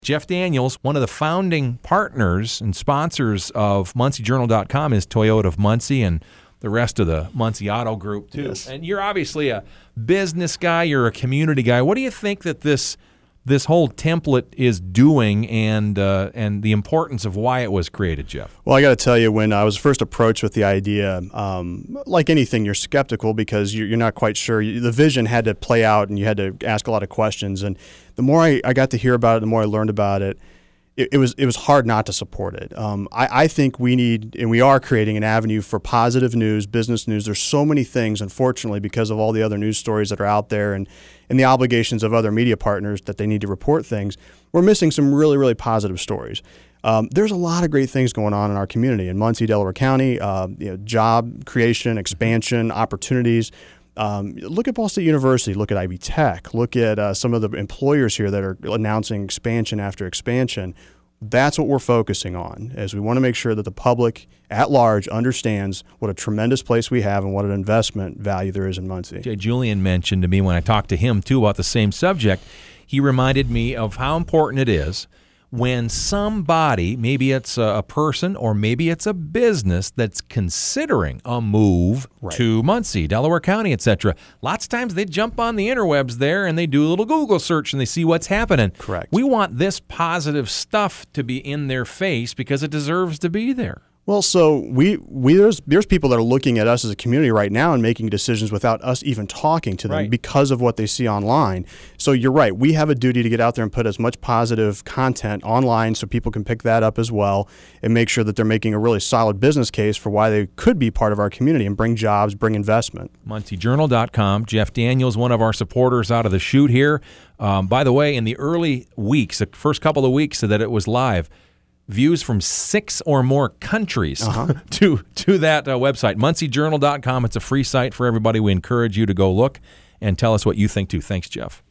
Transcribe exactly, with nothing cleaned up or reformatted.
Jeff Daniels, one of the founding partners and sponsors of Muncie Journal dot com, is Toyota of Muncie and the rest of the Muncie Auto Group, too. Yes. And you're obviously a business guy. You're a community guy. What do you think that this this whole template is doing and uh, and the importance of why it was created, Jeff? Well, I got to tell you, when I was first approached with the idea, um, like anything, you're skeptical because you're, you're not quite sure. The vision had to play out, and you had to ask a lot of questions. And the more I, I got to hear about it, the more I learned about it, it, it was it was hard not to support it. Um, I, I think we need, and we are creating an avenue for positive news, business news. There's so many things, unfortunately, because of all the other news stories that are out there and, and the obligations of other media partners that they need to report things. We're missing some really, really positive stories. Um, there's a lot of great things going on in our community in Muncie, Delaware County, uh, you know, job creation, expansion, opportunities. Um, look at Ball State University, look at Ivy Tech, look at uh, some of the employers here that are announcing expansion after expansion. That's what we're focusing on, as we want to make sure that the public at large understands what a tremendous place we have and what an investment value there is in Muncie. Jay Julian mentioned to me when I talked to him, too, about the same subject. He reminded me of how important it is when somebody, maybe it's a person or maybe it's a business that's considering a move right. to Muncie, Delaware County, et cetera. Lots of times they jump on the interwebs there and they do a little Google search and they see what's happening. Correct. We want this positive stuff to be in their face because it deserves to be there. Well, so we, we there's there's people that are looking at us as a community right now and making decisions without us even talking to them right. because of what they see online. So you're right. We have a duty to get out there and put as much positive content online so people can pick that up as well and make sure that they're making a really solid business case for why they could be part of our community and bring jobs, bring investment. Muncie Journal dot com. Jeff Daniels, one of our supporters out of the chute here. Um, by the way, in the early weeks, the first couple of weeks that it was live, views from six or more countries uh-huh. to to that uh, website, Muncie Journal dot com. It's a free site for everybody. We encourage you to go look and tell us what you think, too. Thanks, Jeff.